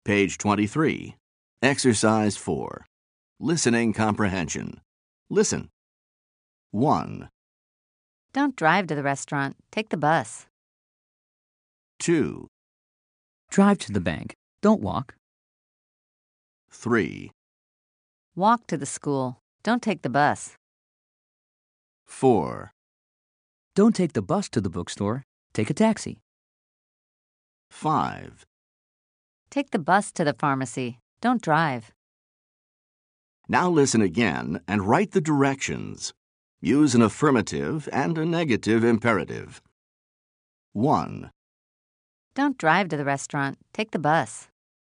Page 23. Exercise 4. Listening comprehension. Listen. 1, Don't drive to the restaurant. Take the bus. 2, Drive to the bank. Don't walk. 3, Walk to the school. Don't take the bus. 4, Don't take the bus to the bookstore. Take a taxi. 5. Take the bus to the pharmacy. Don't drive. Now listen again and write the directions. Use an affirmative and a negative imperative. 1, Don't drive to the restaurant. Take the bus.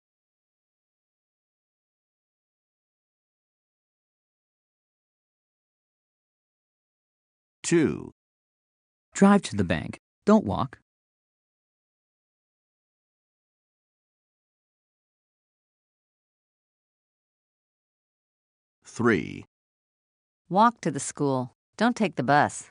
2, Drive to the bank. Don't walk. 3, Walk to the school. Don't take the bus.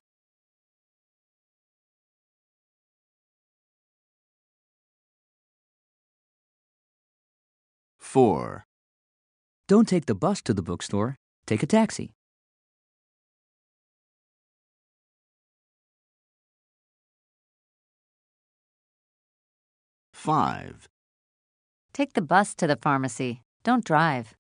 4, Don't take the bus to the bookstore. Take a taxi. 5, Take the bus to the pharmacy. Don't drive.